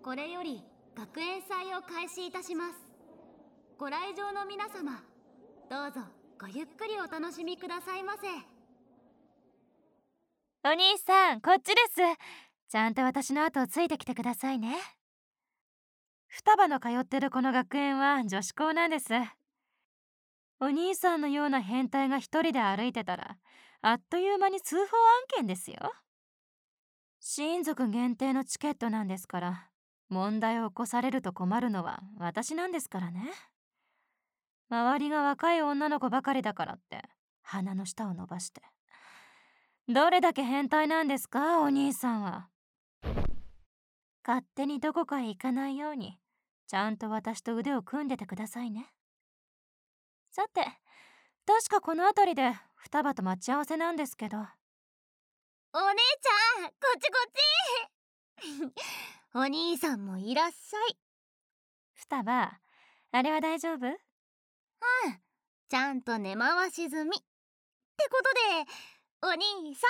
これより学園祭を開始いたします。ご来場の皆様、どうぞごゆっくりお楽しみくださいませ。 お兄さん、こっちです。ちゃんと私の後をついてきてくださいね。双葉の通ってるこの学園は女子校なんです。お兄さんのような変態が一人で歩いてたらあっという間に通報案件ですよ。親族限定のチケットなんですから、問題を起こされると困るのは私なんですからね。周りが若い女の子ばかりだからって鼻の下を伸ばして。どれだけ変態なんですか、お兄さんは。勝手にどこかへ行かないようにちゃんと私と腕を組んでてくださいね。さて、確かこの辺りで双葉と待ち合わせなんですけど。 お姉ちゃん、こっちこっちお兄さんもいらっしゃい。 双葉、あれは大丈夫？ ちゃんと根回し済みってことで、お兄さ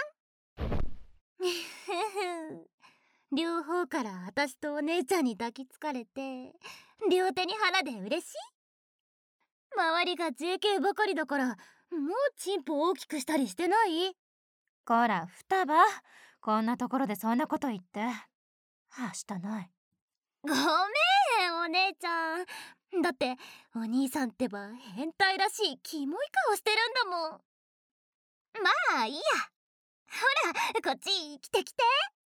ん両方から私とお姉ちゃんに抱きつかれて、両手に花で嬉しい。周りが JK ばかりだから、もうチンポ大きくしたりしてない？ こら双葉、こんなところでそんなこと言って。はしたない。 ごめんお姉ちゃん、だってお兄さんってば変態らしいキモい顔してるんだもん。まあいいや。ほらこっち来て来て。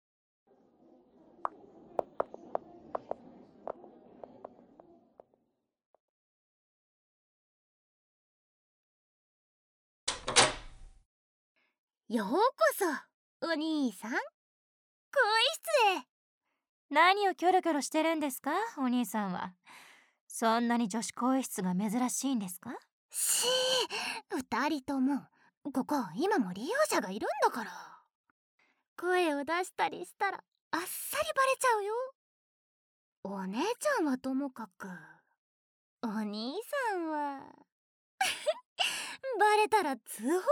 ようこそお兄さん、更衣室へ。 何をキョロキョロしてるんですか、お兄さんは。そんなに女子更衣室が珍しいんですか？ しー、二人ともここ今も利用者がいるんだから。声を出したりしたらあっさりバレちゃうよ。お姉ちゃんはともかく、お兄さんはバレたら通報だよね。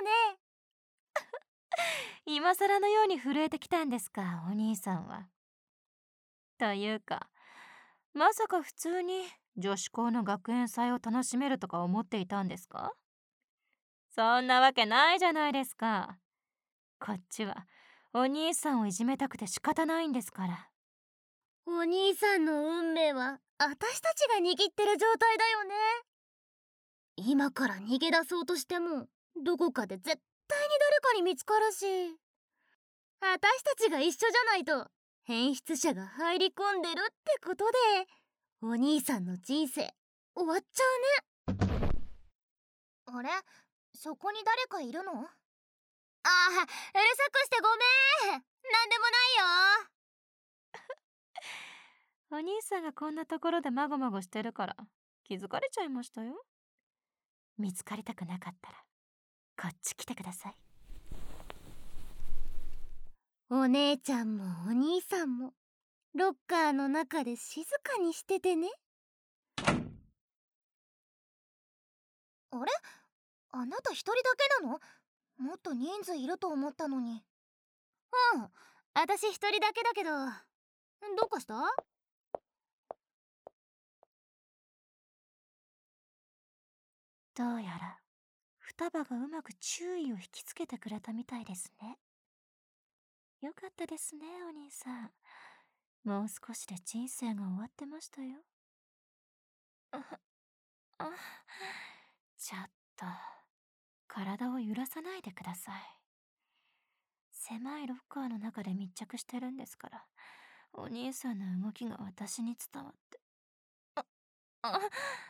今更のように震えてきたんですか、お兄さんは。というか、まさか普通に女子校の学園祭を楽しめるとか思っていたんですか？そんなわけないじゃないですか。こっちはお兄さんをいじめたくて仕方ないんですから。 お兄さんの運命は私たちが握ってる状態だよね。今から逃げ出そうとしてもどこかで絶対に誰かに見つかるし、私たちが一緒じゃないと変質者が入り込んでるってことで、お兄さんの人生終わっちゃうね。あれ、そこに誰かいるの？ああ、うるさくしてごめん。なんでもないよ。 お兄さんがこんなところでまごまごしてるから気づかれちゃいましたよ。見つかりたくなかったらこっち来てください。 お姉ちゃんもお兄さんもロッカーの中で静かにしててね。あれ、あなた一人だけなの？もっと人数いると思ったのに。うん、私一人だけだけど、どうかした？ どうやら双葉がうまく注意を引きつけてくれたみたいですね。よかったですね、お兄さん。もう少しで人生が終わってましたよ。あ、ちょっと体を揺らさないでください。狭いロッカーの中で密着してるんですから、お兄さんの動きが私に伝わって。あ、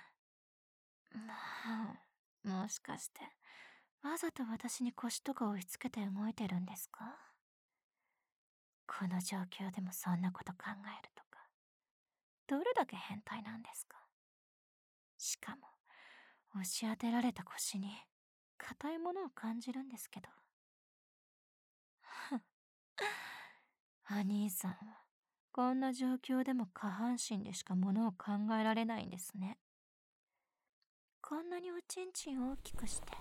もしかしてわざと私に腰とか押し付けて動いてるんですか？この状況でもそんなこと考えるとか、どれだけ変態なんですか？しかも押し当てられた腰に硬いものを感じるんですけど。お兄さんはこんな状況でも下半身でしかものを考えられないんですね。こんなにおちんちん大きくして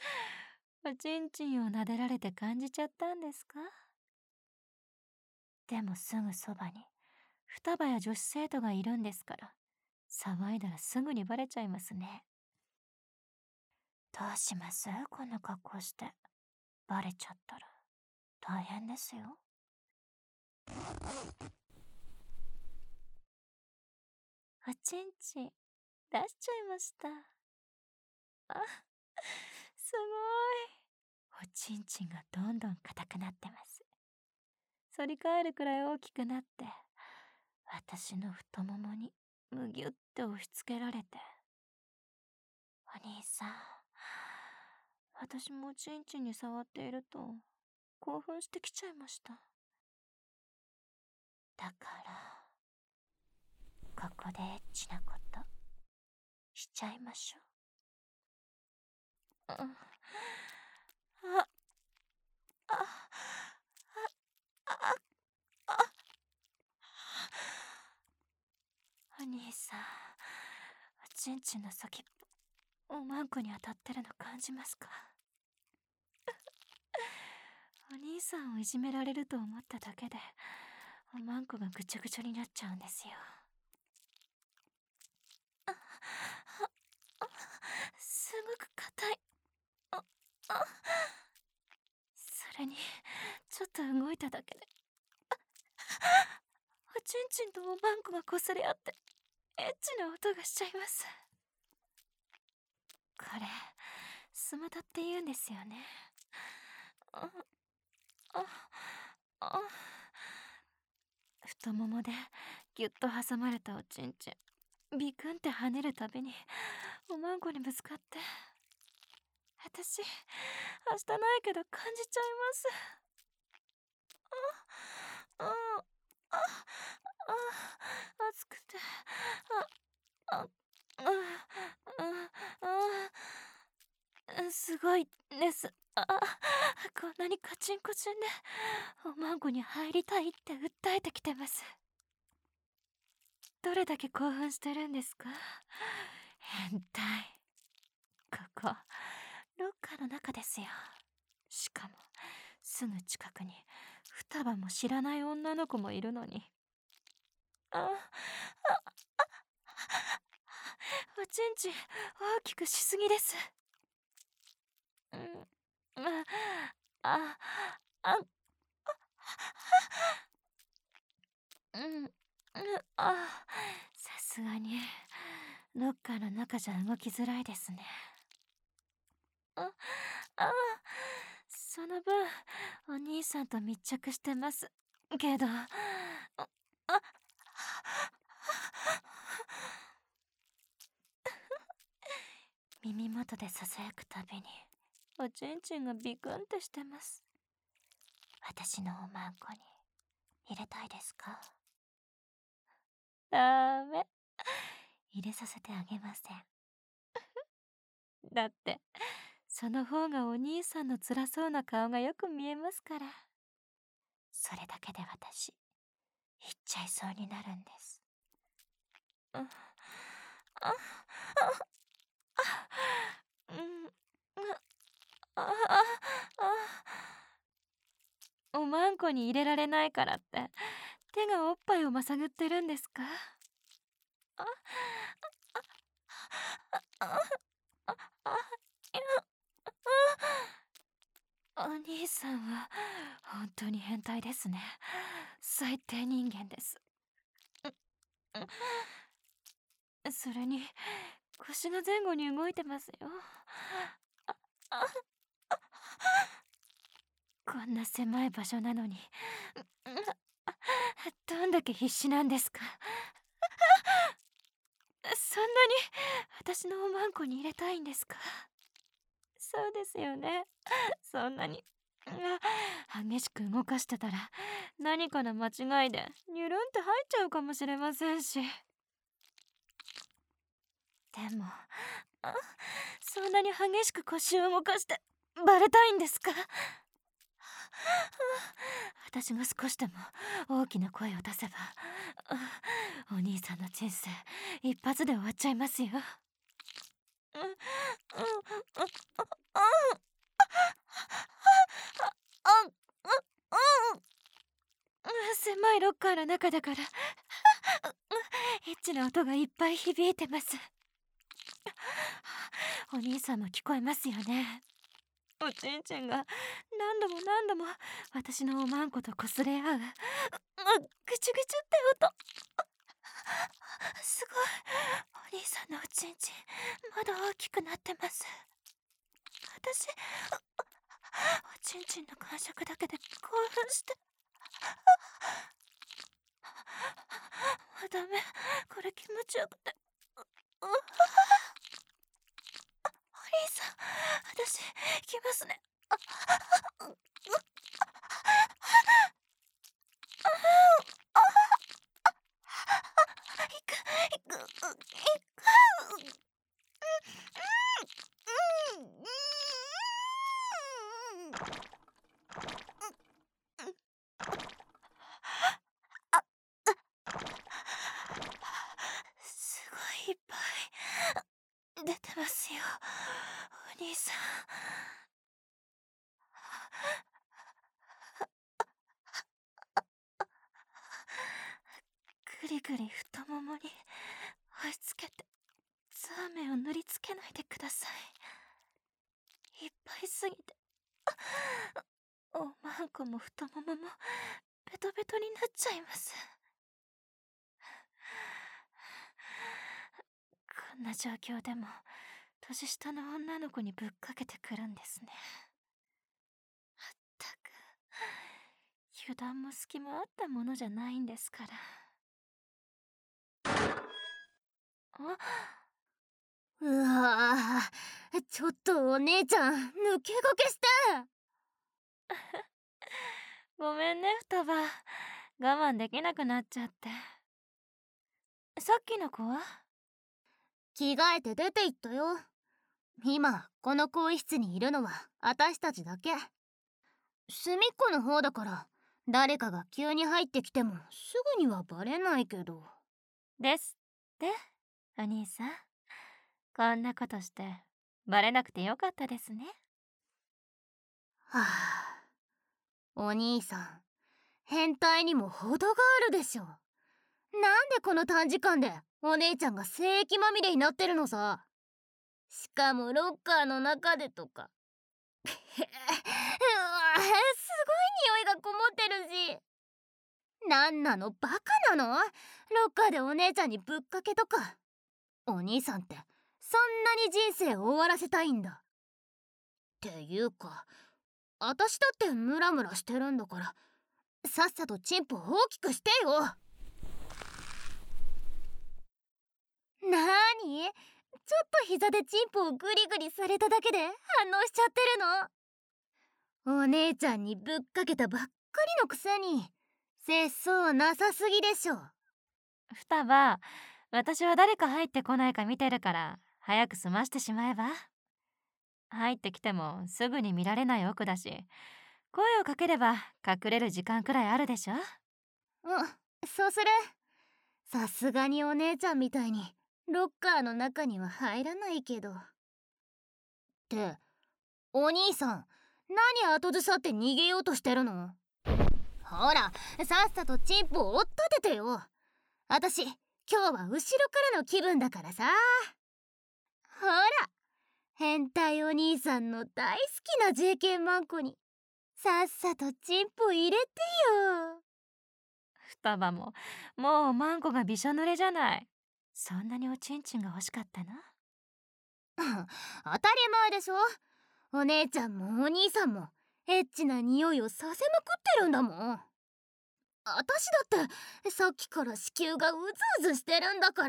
おちんちんを撫でられて感じちゃったんですか？ でもすぐそばに双葉や女子生徒がいるんですから、騒いだらすぐにバレちゃいますね。どうします？こんな格好してバレちゃったら大変ですよ。おちんちん出しちゃいました。あ、すごい。おちんちんがどんどん硬くなってます。反り返るくらい大きくなって、私の太ももにむぎゅって押し付けられて。お兄さん、私もおちんちんに触っていると興奮してきちゃいました。だからここでエッチなことしちゃいましょう。あああああ、お兄さん、おちんちんの先っぽおまんこに当たってるの感じますか？お兄さんをいじめられると思っただけでおまんこがぐちゃぐちゃになっちゃうんですよ。すごく硬い。それにちょっと動いただけでおちんちんとおまんこが擦れ合ってエッチな音がしちゃいます。これスマタって言うんですよね。太ももでギュッと挟まれたおちんちんビクンって跳ねるたびにおまんこにぶつかって、私はしたないけど感じちゃいます。熱くてすごいです。こんなにカチンコチンでおまんこに入りたいって訴えてきてます。どれだけ興奮してるんですか？変態。ここロッカーの中ですよ。しかもすぐ近くに双葉も知らない女の子もいるのに。おちんちん大きくしすぎです。さすがにロッカーの中じゃ動きづらいですね。その分お兄さんと密着してますけど、耳元でささやくたびにおちんちんがビクンってしてます。私のおまんこに入れたいですか？ダメ、入れさせてあげません。だってその方がお兄さんの辛そうな顔がよく見えますから。それだけで私言っちゃいそうになるんです。おまんこに入れられないからって手がおっぱいをまさぐってるんですか？お兄さんは本当に変態ですね。最低人間です。それに腰が前後に動いてますよ。こんな狭い場所なのにどんだけ必死なんですか？そんなに私のおまんこに入れたいんですか？そうですよね。そんなに激しく動かしてたら何かの間違いでニュルンって入っちゃうかもしれませんし。でもそんなに激しく腰を動かしてバレたいんですか？私が少しでも大きな声を出せばお兄さんの人生一発で終わっちゃいますよ。狭カーの中だからエッチな音がいっぱい響いてます。お兄さんも聞こえますよね。おちんちんが何度も何度も私のおまんことこすれ合う、ぐちゅぐちゅって音。すごい、お兄さんのおちんちんまだ大きくなってます。私おちんちんの感触だけで興奮して、もうダメ、これ気持ちよくて。お兄さん、私行きますね。すごいいっぱい出てますよ、お兄さん。ぐりぐり太ももに押し付けてザーメンを塗りつけないでください。いっぱいすぎておまんこも太もももベトベトになっちゃいます。こんな状況でも年下の女の子にぶっかけてくるんですね。まったく油断も隙もあったものじゃないんですから。 うわー、ちょっとお姉ちゃん抜け駆けして。 ごめんね、双葉。我慢できなくなっちゃって。さっきの子は？ 着替えて出て行ったよ。今この更衣室にいるのは私たちだけ。隅っこの方だから誰かが急に入ってきてもすぐにはバレないけど。 ですってお兄さん。こんなことしてバレなくてよかったですね。 はあ、お兄さん変態にも程があるでしょ。なんでこの短時間でお姉ちゃんが精液まみれになってるのさ。しかもロッカーの中でとか。うわ、すごい匂いがこもってるし。なんなの、バカなの？ロッカーでお姉ちゃんにぶっかけとか。お兄さんってそんなに人生を終わらせたいんだ。っていうか私だってムラムラしてるんだから、さっさとチンポ大きくしてよ。なーに？ちょっと膝でチンポをグリグリされただけで反応しちゃってるの？お姉ちゃんにぶっかけたばっかりのくせに節操なさすぎでしょ。 双葉、私は誰か入ってこないか見てるから早く済ましてしまえば。入ってきてもすぐに見られない奥だし、声をかければ隠れる時間くらいあるでしょ。 そうする。さすがにお姉ちゃんみたいにロッカーの中には入らないけど。ってお兄さん、何後ずさって逃げようとしてるの？ほら、さっさとチンポを追っ立ててよ。私今日は後ろからの気分だからさ。ほら、変態お兄さんの大好きな JK マンコにさっさとチンポ入れてよ。 双葉ももうマンコがびしょ濡れじゃない。そんなにおちんちんが欲しかったの？ 当たり前でしょ。お姉ちゃんもお兄さんもエッチな匂いをさせまくってるんだもん。私だってさっきから子宮がうずうずしてるんだから。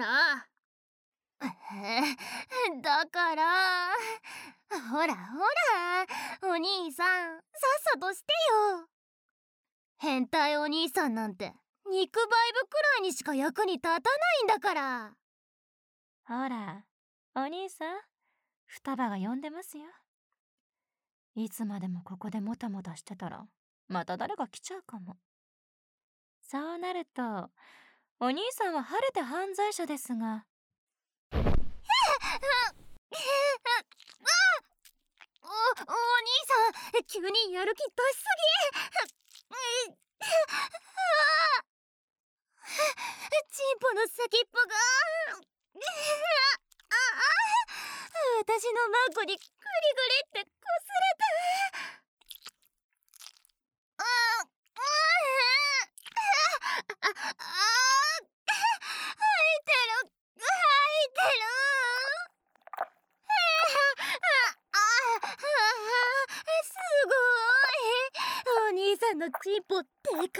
だからほらほら、お兄さんさっさとしてよ。変態お兄さんなんて肉バイブくらいにしか役に立たないんだから。 ほら、お兄さん、双葉が呼んでますよ。いつまでもここでもたもたしてたらまた誰か来ちゃうかも。そうなるとお兄さんは晴れて犯罪者ですが。 お兄さん、急にやる気出しすぎ。 先っぽが私のマンコにグリグリってこすれて。すごい。お兄さんのチンポでかすぎ。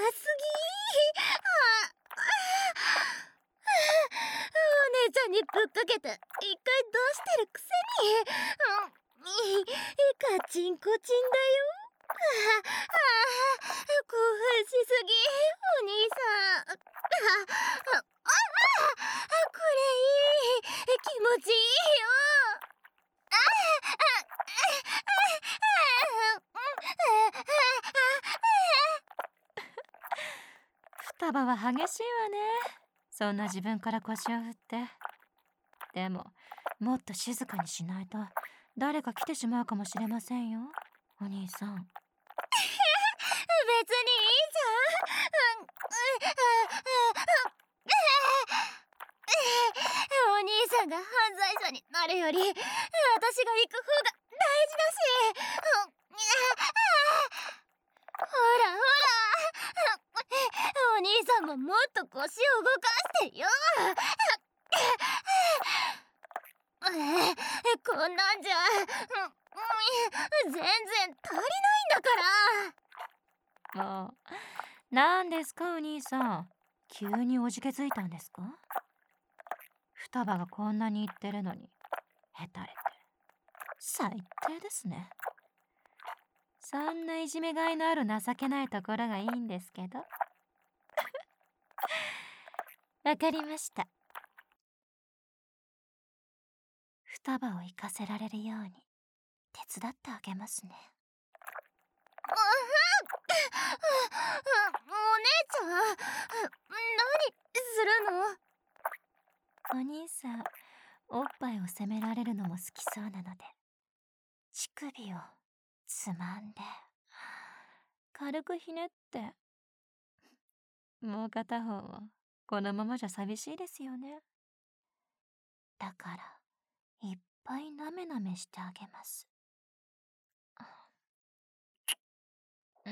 お姉ちゃんにぶっかけて一回出してるくせに。カチンコチンだよ。興奮しすぎお兄さん。これいい。気持ちいいよ。 双葉は激しいわね。そんな自分から腰を振って。でももっと静かにしないと誰か来てしまうかもしれませんよ、お兄さん。 別にいいじゃん。お兄さんが犯罪者になるより私が行く方が大事だし。ほらほら、お兄さんももっと腰を動かしてよ。こんなんじゃ全然足りないんだから。 もう何ですかお兄さん、急におじけづいたんですか？双葉がこんなに言ってるのにへたれて最低ですね。そんないじめがいのある情けないところがいいんですけど。わかりました。双葉を行かせられるように手伝ってあげますね。 お姉ちゃん、何するの？ お兄さん、おっぱいを責められるのも好きそうなので、乳首をつまんで軽くひねって。もう片方をこのままじゃ寂しいですよね。だからいっぱいなめなめしてあげます。うん。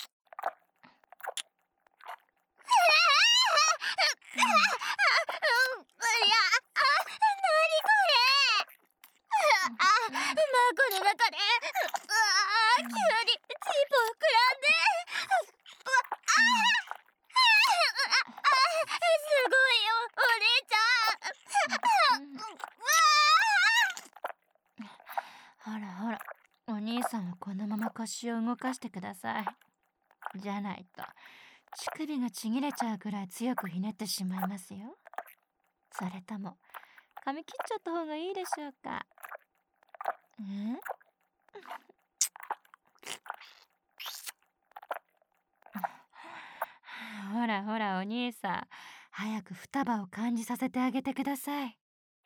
マコの中で急にチンポ膨らんで。すごいよお姉ちゃん。 ほらほら、お兄さんはこのまま腰を動かしてください。じゃないと乳首がちぎれちゃうくらい強くひねってしまいますよ。それとも噛み切っちゃった方がいいでしょうか？ほらほらお兄さん、早く双葉を感じさせてあげてください。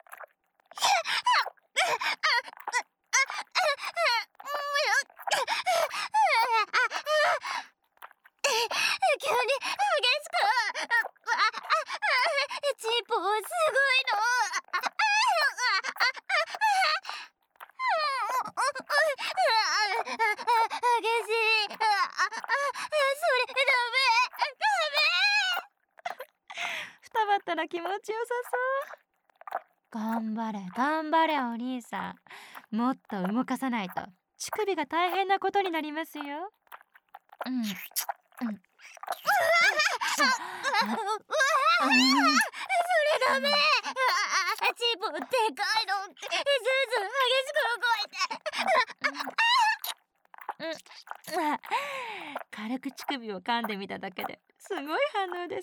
急に激しくチンポすごいの。激しい。それダメ。 双葉ったら気持ちよさそう。頑張れ頑張れお兄さん、もっと動かさないと乳首が大変なことになりますよ。 それダメ。チンポでかいの。ずーずー激しく動いて。 軽く乳首を噛んでみただけですごい反応です。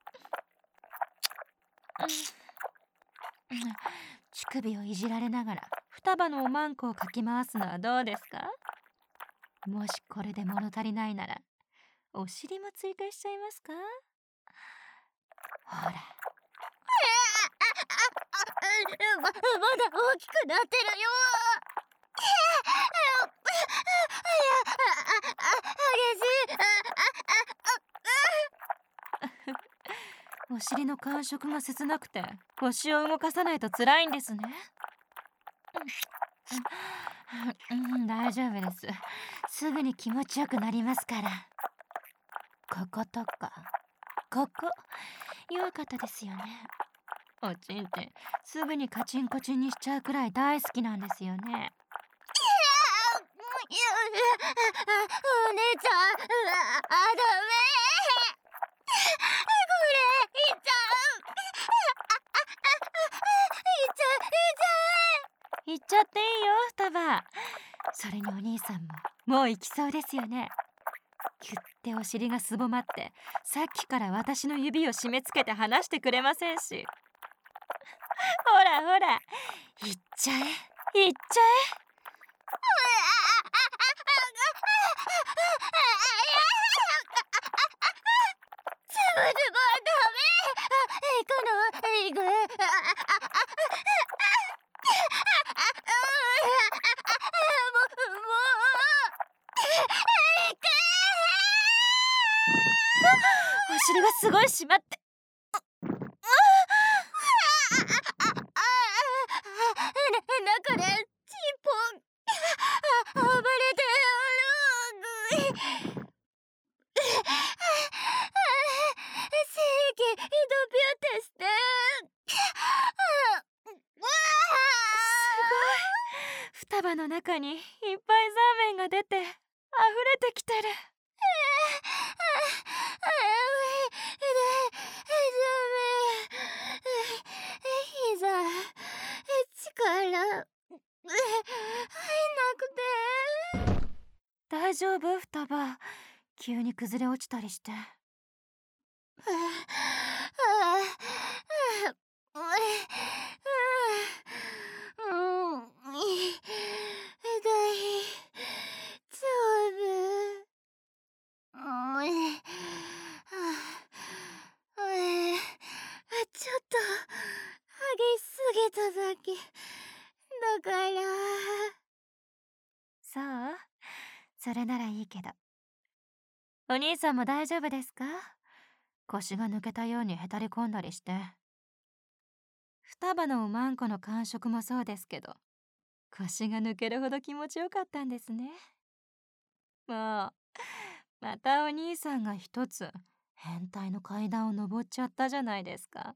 乳首をいじられながら双葉のおまんこをかき回すのはどうですか？もしこれで物足りないならお尻も追加しちゃいますか？ほら。 まだ大きくなってるよ。激しい。 おお尻の感触が切なくて腰を動かさないと辛いんですね。大丈夫です。すぐに気持ちよくなりますから。こことかここ良かったですよね。おちんってすぐにカチンコチンにしちゃうくらい大好きなんですよね。 お姉ちゃん、ダメ。これいっちゃ行っちゃっていいよ双葉。それにお兄さんももう行きそうですよね。キュッてお尻がすぼまってさっきから私の指を締め付けて離してくれませんし。ほらほら行っちゃえ行っちゃズボズボダメ。行く。 え。お尻がすごい締まって。 中でチンポン暴れてる。正規イドピュアテステ。 双葉の中にいっぱいザーメンが出て溢れてきてる。 膝力入んなくて。 大丈夫双葉、急に崩れ落ちたりして。 ちょっと激しすぎただけだから。 そう、それならいいけど。お兄さんも大丈夫ですか？腰が抜けたようにへたり込んだりして。双葉のおまんこの感触もそうですけど、腰が抜けるほど気持ちよかったんですね。もうまたお兄さんが一つ変態の階段を登っちゃったじゃないですか。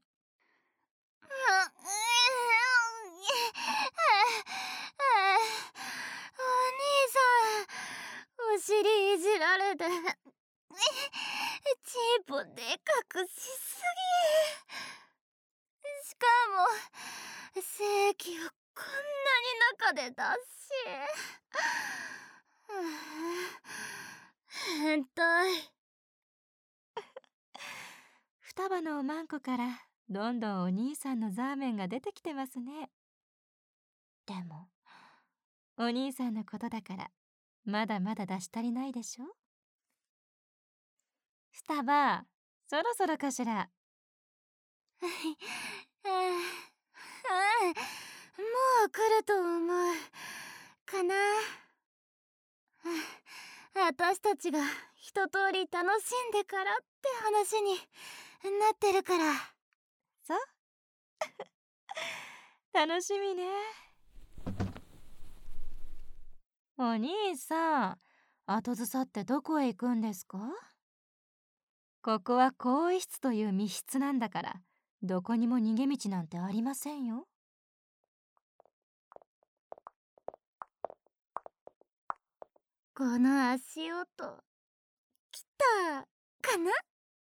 お兄さん、お尻いじられてチーポでかくしすぎ。しかも正規をこんなに中で出し。変態。 双葉のおまんこからどんどんお兄さんのザーメンが出てきてますね。でもお兄さんのことだからまだまだ出し足りないでしょ。双葉、そろそろかしら。 もう来ると思うかな。私たちが一通り楽しんでからって話になってるから。 そう楽しみね。お兄さん、後ずさってどこへ行くんですか？ここは更衣室という密室なんだから、どこにも逃げ道なんてありませんよ。 この足音来たかな。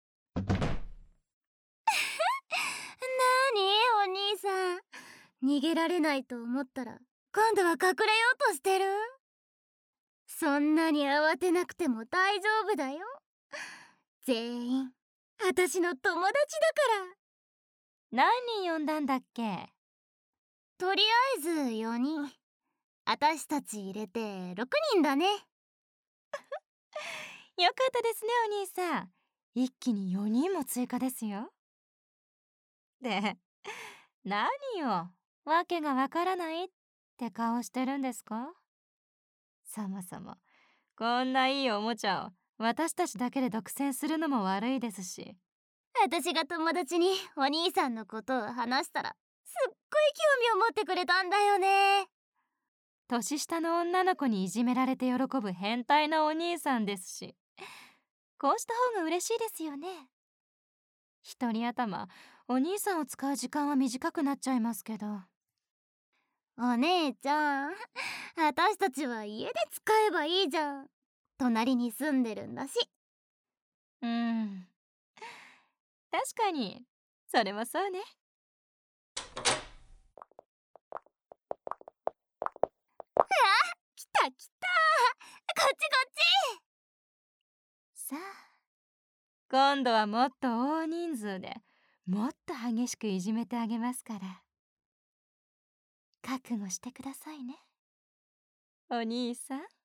なにお兄さん、逃げられないと思ったら今度は隠れようとしてる。そんなに慌てなくても大丈夫だよ。全員私の友達だから。 何人呼んだんだっけ？ とりあえず4人、私たち入れて6人だね。 よかったですねお兄さん。一気に4人も追加ですよ。で、何よ、わけがわからないって顔してるんですか？そもそもこんないいおもちゃを私たちだけで独占するのも悪いですし。 私が友達にお兄さんのことを話したらすっごい興味を持ってくれたんだよね。 年下の女の子にいじめられて喜ぶ変態なお兄さんですし、こうした方が嬉しいですよね。一人頭お兄さんを使う時間は短くなっちゃいますけど。 お姉ちゃん、私たちは家で使えばいいじゃん。隣に住んでるんだし。 うん、確かにそれもそうね。 来た来た、こっちこっち。 さあ、今度はもっと大人数でもっと激しくいじめてあげますから、覚悟してくださいね、お兄さん。